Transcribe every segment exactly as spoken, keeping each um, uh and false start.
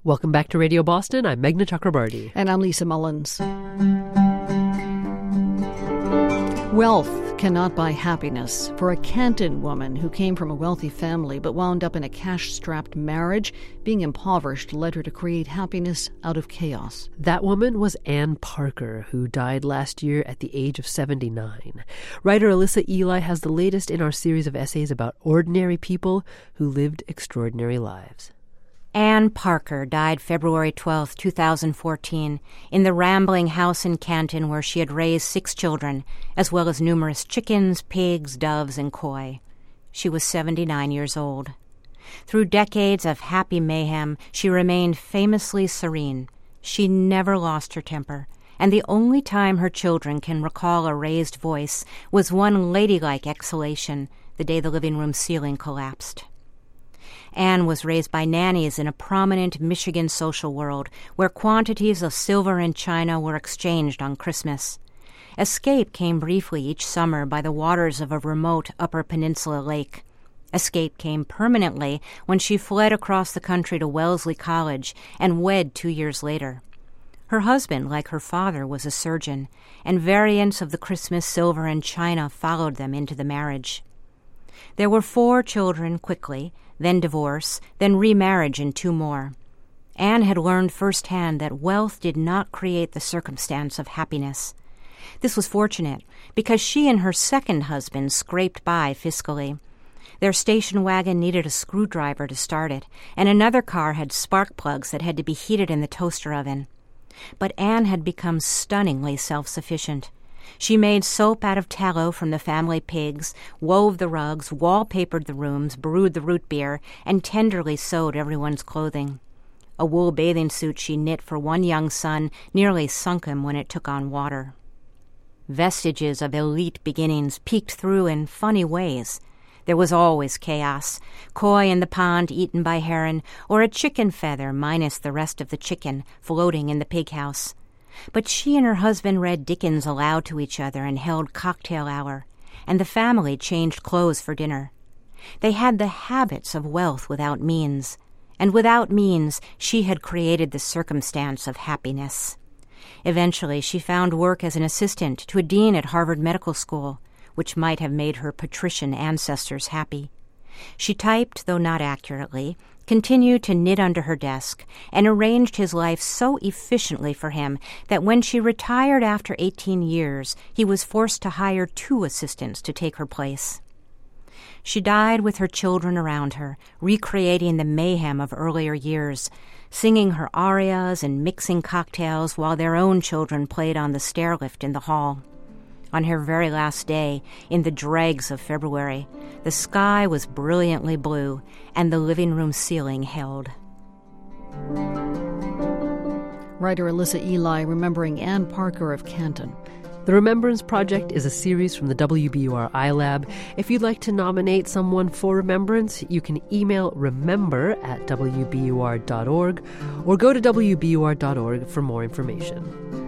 Welcome back to Radio Boston. I'm Meghna Chakrabarti. And I'm Lisa Mullins. Wealth cannot buy happiness. For a Canton woman who came from a wealthy family but wound up in a cash-strapped marriage, being impoverished led her to create happiness out of chaos. That woman was Anne Parker, who died last year at the age of seventy-nine. Writer Alyssa Ely has the latest in our series of essays about ordinary people who lived extraordinary lives. Anne Parker died February twelfth, two thousand fourteen, in the rambling house in Canton where she had raised six children, as well as numerous chickens, pigs, doves, and koi. She was seventy-nine years old. Through decades of happy mayhem, she remained famously serene. She never lost her temper, and the only time her children can recall a raised voice was one ladylike exhalation the day the living room ceiling collapsed. Anne was raised by nannies in a prominent Michigan social world where quantities of silver and china were exchanged on Christmas. Escape came briefly each summer by the waters of a remote Upper Peninsula lake. Escape came permanently when she fled across the country to Wellesley College and wed two years later. Her husband, like her father, was a surgeon, and variants of the Christmas silver and china followed them into the marriage. There were four children quickly, then divorce, then remarriage and two more. Anne had learned firsthand that wealth did not create the circumstance of happiness. This was fortunate, because she and her second husband scraped by fiscally. Their station wagon needed a screwdriver to start it, and another car had spark plugs that had to be heated in the toaster oven. But Anne had become stunningly self-sufficient. She made soap out of tallow from the family pigs, wove the rugs, wallpapered the rooms, brewed the root beer, and tenderly sewed everyone's clothing. A wool bathing suit she knit for one young son nearly sunk him when it took on water. Vestiges of elite beginnings peeked through in funny ways. There was always chaos, koi in the pond eaten by heron, or a chicken feather minus the rest of the chicken floating in the pig house. But she and her husband read Dickens aloud to each other and held cocktail hour, and the family changed clothes for dinner. They had the habits of wealth without means, and without means she had created the circumstance of happiness. Eventually she found work as an assistant to a dean at Harvard Medical School, which might have made her patrician ancestors happy. She typed, though not accurately, continued to knit under her desk, and arranged his life so efficiently for him that when she retired after eighteen years, he was forced to hire two assistants to take her place. She died with her children around her, recreating the mayhem of earlier years, singing her arias and mixing cocktails while their own children played on the stairlift in the hall. On her very last day, in the dregs of February, the sky was brilliantly blue, and the living room ceiling held. Writer Alyssa Ely remembering Anne Parker of Canton. The Remembrance Project is a series from the W B U R iLab. If you'd like to nominate someone for remembrance, you can email remember at w b u r dot org or go to w b u r dot org for more information.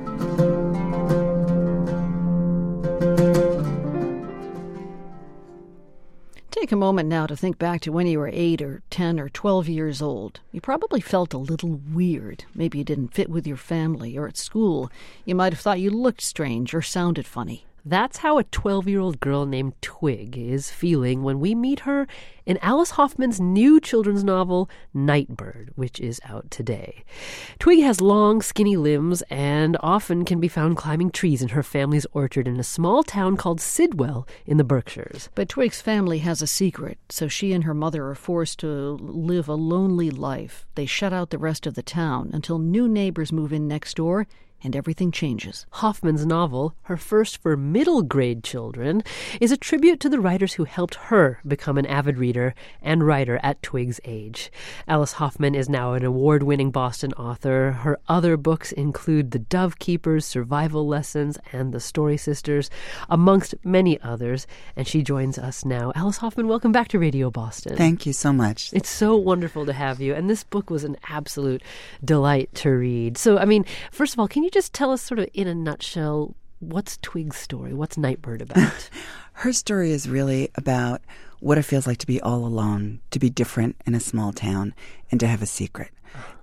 Take a moment now to think back to when you were eight or ten or twelve years old. You probably felt a little weird. Maybe you didn't fit with your family, or at school you might have thought you looked strange or sounded funny. That's how a twelve-year-old girl named Twig is feeling when we meet her in Alice Hoffman's new children's novel, Nightbird, which is out today. Twig has long, skinny limbs and often can be found climbing trees in her family's orchard in a small town called Sidwell in the Berkshires. But Twig's family has a secret, so she and her mother are forced to live a lonely life. They shut out the rest of the town until new neighbors move in next door, and everything changes. Hoffman's novel, her first for middle-grade children, is a tribute to the writers who helped her become an avid reader and writer at Twig's age. Alice Hoffman is now an award-winning Boston author. Her other books include The Dove Keepers, Survival Lessons, and The Story Sisters, amongst many others, and she joins us now. Alice Hoffman, welcome back to Radio Boston. Thank you so much. It's so wonderful to have you, and this book was an absolute delight to read. So, I mean, first of all, can you just tell us sort of in a nutshell, what's Twig's story? What's Nightbird about? Her story is really about what it feels like to be all alone, to be different in a small town, and to have a secret.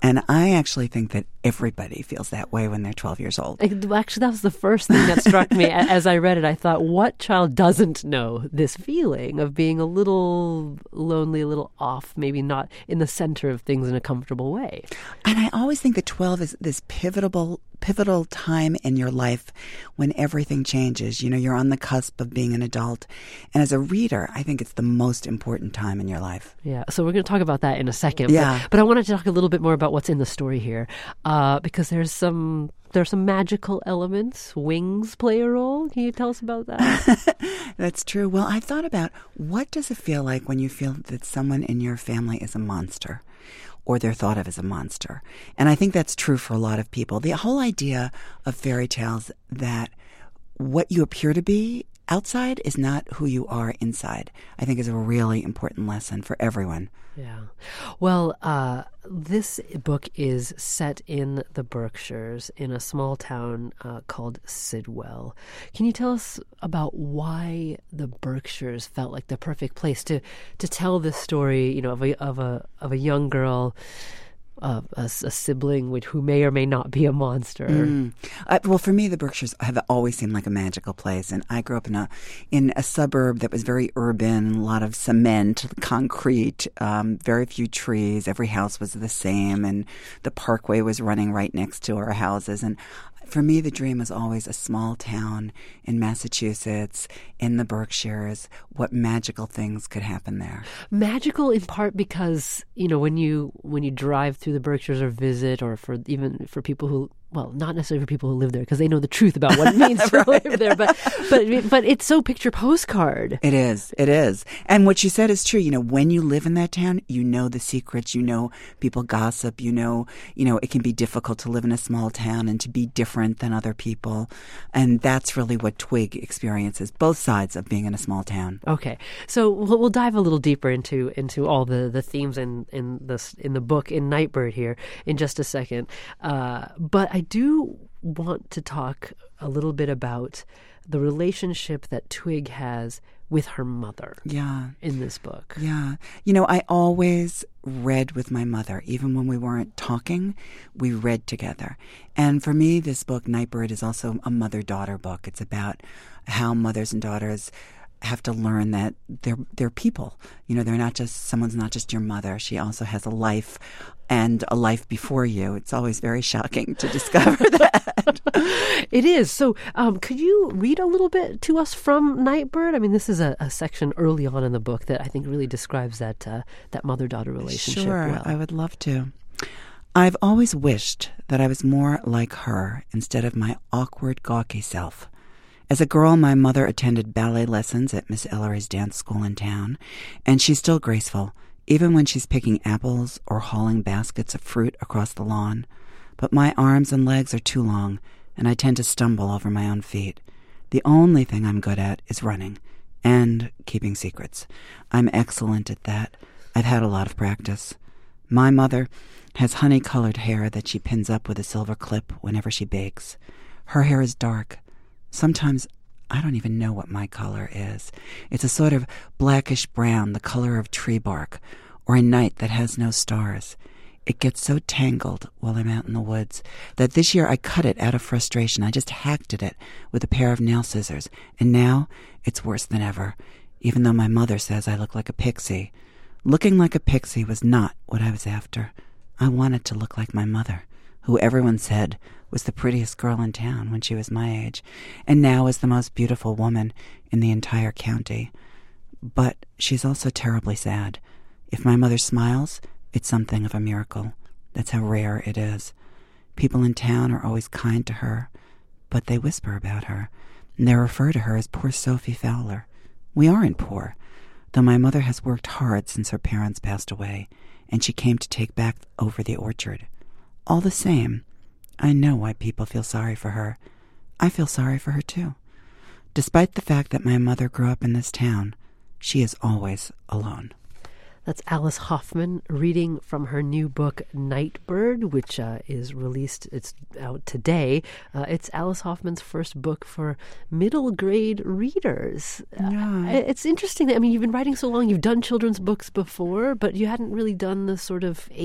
And I actually think that everybody feels that way when they're twelve years old. Actually, that was the first thing that struck me as I read it. I thought, what child doesn't know this feeling of being a little lonely, a little off, maybe not in the center of things in a comfortable way? And I always think that twelve is this pivotal pivotal time in your life when everything changes. You know, you're on the cusp of being an adult. And as a reader, I think it's the most important time in your life. Yeah, so we're going to talk about that in a second. Yeah. But, but I wanted to talk a little bit more about what's in the story here, uh, because there's some there's some magical elements. Wings play a role. Can you tell us about that? That's true. Well, I thought about, what does it feel like when you feel that someone in your family is a monster, or they're thought of as a monster? And I think that's true for a lot of people. The whole idea of fairy tales that what you appear to be outside is not who you are inside, I think is a really important lesson for everyone. Yeah. Well, uh, this book is set in the Berkshires in a small town uh, called Sidwell. Can you tell us about why the Berkshires felt like the perfect place to, to tell this story, you know, of a of a of a young girl, Uh, a, a sibling which, who may or may not be a monster? Mm. Uh, well, for me, the Berkshires have always seemed like a magical place. And I grew up in a in a suburb that was very urban, a lot of cement, concrete, um, very few trees. Every house was the same, and the parkway was running right next to our houses. And for me, the dream was always a small town in Massachusetts, in the Berkshires. What magical things could happen there? Magical in part because, you know, when you when you drive through the Berkshires or visit, or for even for people who, well, not necessarily for people who live there because they know the truth about what it means to Right. live there, but but but it's so picture postcard. It is. It is. And what you said is true. You know, when you live in that town, you know the secrets. You know people gossip. You know, you know, it can be difficult to live in a small town and to be different than other people. And that's really what Twig experiences, both sides of being in a small town. Okay, so we'll, we'll dive a little deeper into into all the, the themes in in this in the book in Nightbird here in just a second. Uh, but I do want to talk a little bit about the relationship that Twig has with her mother. Yeah. In this book. Yeah. You know, I always read with my mother. Even when we weren't talking, we read together. And for me, this book, Nightbird, is also a mother-daughter book. It's about how mothers and daughters have to learn that they're they're people. You know, they're not just, someone's not just your mother. She also has a life and a life before you. It's always very shocking to discover that. It is. So um, could you read a little bit to us from Nightbird? I mean, this is a, a section early on in the book that I think really describes that uh, that mother-daughter relationship Sure, well. I would love to. I've always wished that I was more like her instead of my awkward, gawky self. As a girl, my mother attended ballet lessons at Miss Ellery's dance school in town, and she's still graceful, even when she's picking apples or hauling baskets of fruit across the lawn. But my arms and legs are too long, and I tend to stumble over my own feet. The only thing I'm good at is running and keeping secrets. I'm excellent at that. I've had a lot of practice. My mother has honey-colored hair that she pins up with a silver clip whenever she bakes. Her hair is dark. Sometimes I don't even know what my color is. It's a sort of blackish brown, the color of tree bark, or a night that has no stars. It gets so tangled while I'm out in the woods that this year I cut it out of frustration. I just hacked at it with a pair of nail scissors, and now it's worse than ever, even though my mother says I look like a pixie. Looking like a pixie was not what I was after. I wanted to look like my mother, who everyone said was the prettiest girl in town when she was my age, and now is the most beautiful woman in the entire county. But she's also terribly sad. If my mother smiles, it's something of a miracle. That's how rare it is. People in town are always kind to her, but they whisper about her, and they refer to her as poor Sophie Fowler. We aren't poor, though my mother has worked hard since her parents passed away, and she came to take back over the orchard. All the same, I know why people feel sorry for her. I feel sorry for her, too. Despite the fact that my mother grew up in this town, she is always alone. That's Alice Hoffman reading from her new book, Nightbird, which uh, is released, it's out today. Uh, it's Alice Hoffman's first book for middle grade readers. Yeah. Uh, it's interesting. I mean, you've been writing so long, you've done children's books before, but you hadn't really done the sort of eight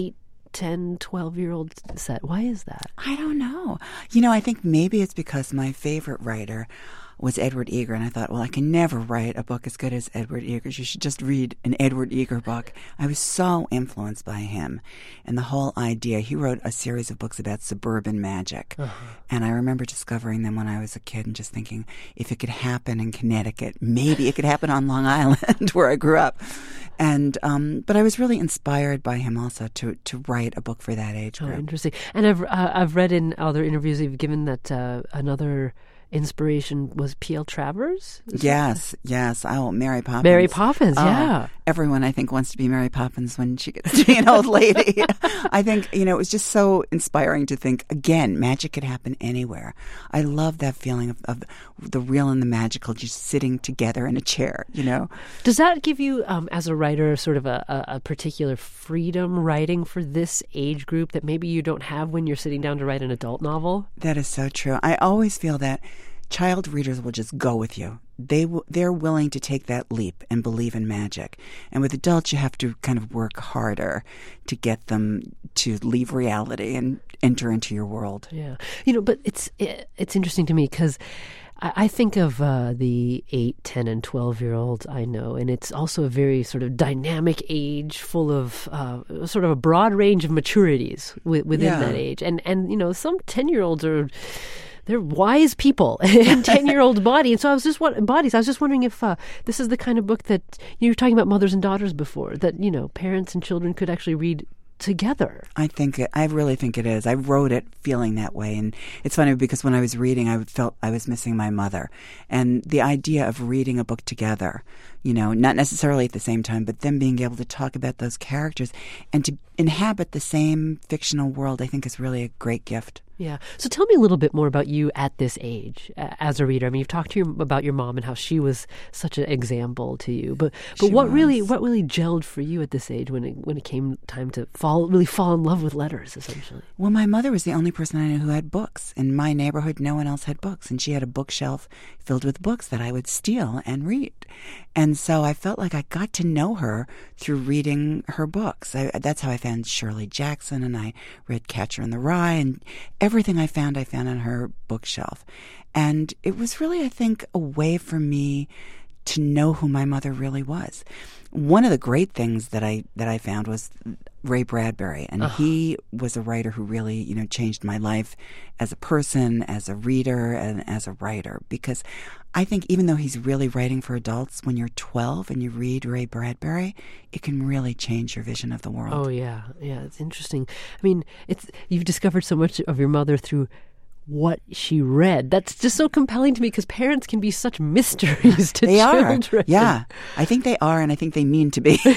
ten, twelve-year-old set. Why is that? I don't know. You know, I think maybe it's because my favorite writer was Edward Eger, and I thought, well, I can never write a book as good as Edward Eger's. You should just read an Edward Eger book. I was so influenced by him and the whole idea. He wrote a series of books about suburban magic, uh-huh. and I remember discovering them when I was a kid and just thinking, if it could happen in Connecticut, maybe it could happen on Long Island, where I grew up. And um, but I was really inspired by him also to to write a book for that age group. Oh, interesting. And I've uh, I've read in other interviews you've given that uh, another inspiration was P L Travers? Is yes, that... yes. Oh, Mary Poppins. Mary Poppins, uh, yeah. Everyone, I think, wants to be Mary Poppins when she gets to be an old lady. I think, you know, it was just so inspiring to think, again, magic could happen anywhere. I love that feeling of, of the real and the magical just sitting together in a chair, you know. Does that give you, um, as a writer, sort of a, a, a particular freedom writing for this age group that maybe you don't have when you're sitting down to write an adult novel? That is so true. I always feel that child readers will just go with you. They w- they're willing to take that leap and believe in magic. And with adults, you have to kind of work harder to get them to leave reality and enter into your world. Yeah, you know, but it's it, it's interesting to me because I, I think of uh, the eight, ten, and twelve year olds I know, and it's also a very sort of dynamic age, full of uh, sort of a broad range of maturities w- within yeah. that age. And and you know, some ten year olds are. They're wise people in ten-year-old body. And so I was just bodies. I was just wondering if uh, this is the kind of book that you were talking about mothers and daughters before, that, you know, parents and children could actually read together. I think it, I really think it is. I wrote it feeling that way. And it's funny because when I was reading, I felt I was missing my mother. And the idea of reading a book together, you know, not necessarily at the same time, but them being able to talk about those characters and to inhabit the same fictional world, I think is really a great gift. Yeah. So tell me a little bit more about you at this age uh, as a reader. I mean, you've talked to your, about your mom and how she was such an example to you. But but She what was. really what really gelled for you at this age when it when it came time to fall really fall in love with letters, essentially? Well, my mother was the only person I knew who had books. In my neighborhood, no one else had books, and she had a bookshelf filled with books that I would steal and read. And so I felt like I got to know her through reading her books. I, that's how I found Shirley Jackson, and I read Catcher in the Rye, and everything I found, I found on her bookshelf. And it was really, I think, a way for me to know who my mother really was. One of the great things that I that I found was Ray Bradbury, and uh-huh. he was a writer who really, you know, changed my life as a person, as a reader, and as a writer. Because I think even though he's really writing for adults, when you're twelve and you read Ray Bradbury, it can really change your vision of the world. Oh yeah, yeah, it's interesting. I mean, it's you've discovered so much of your mother through what she read. That's just so compelling to me because parents can be such mysteries to they children. Are. Yeah, I think they are, and I think they mean to be.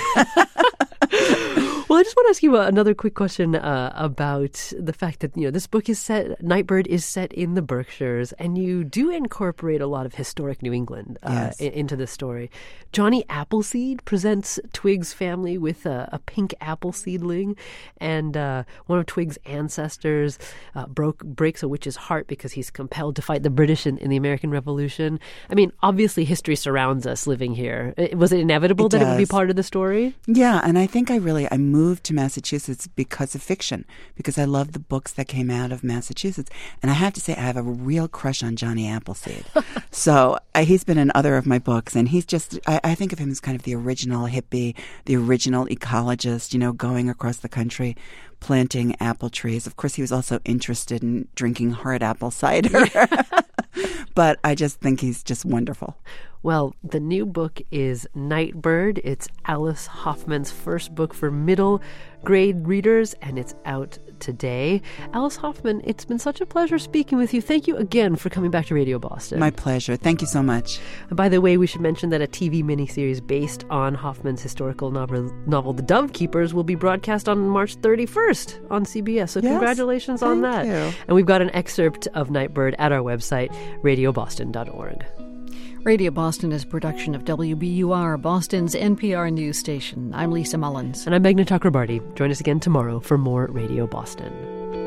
Well, I just want to ask you another quick question uh, about the fact that, you know, this book is set, Nightbird is set in the Berkshires, and you do incorporate a lot of historic New England uh, yes. in, into the story. Johnny Appleseed presents Twig's family with a, a pink apple seedling, and uh, one of Twig's ancestors uh, broke breaks a witch's heart because he's compelled to fight the British in, in the American Revolution. I mean, obviously history surrounds us living here. Was it inevitable it that does. it would be part of the story? Yeah, and I think I really, I moved to Massachusetts because of fiction, because I love the books that came out of Massachusetts. And I have to say, I have a real crush on Johnny Appleseed. So uh, he's been in other of my books, and he's just, I, I think of him as kind of the original hippie, the original ecologist, you know, going across the country, planting apple trees. Of course, he was also interested in drinking hard apple cider. But I just think he's just wonderful. Well, the new book is Nightbird. It's Alice Hoffman's first book for middle grade readers, and it's out today. Alice Hoffman, it's been such a pleasure speaking with you. Thank you again for coming back to Radio Boston. My pleasure. Thank you so much. And by the way, we should mention that a T V miniseries based on Hoffman's historical novel, novel The Dove Keepers, will be broadcast on March thirty-first on C B S. So yes, congratulations on that. You. And we've got an excerpt of Nightbird at our website, radio boston dot org. Radio Boston is a production of W B U R, Boston's N P R news station. I'm Lisa Mullins. And I'm Meghna Chakrabarti. Join us again tomorrow for more Radio Boston.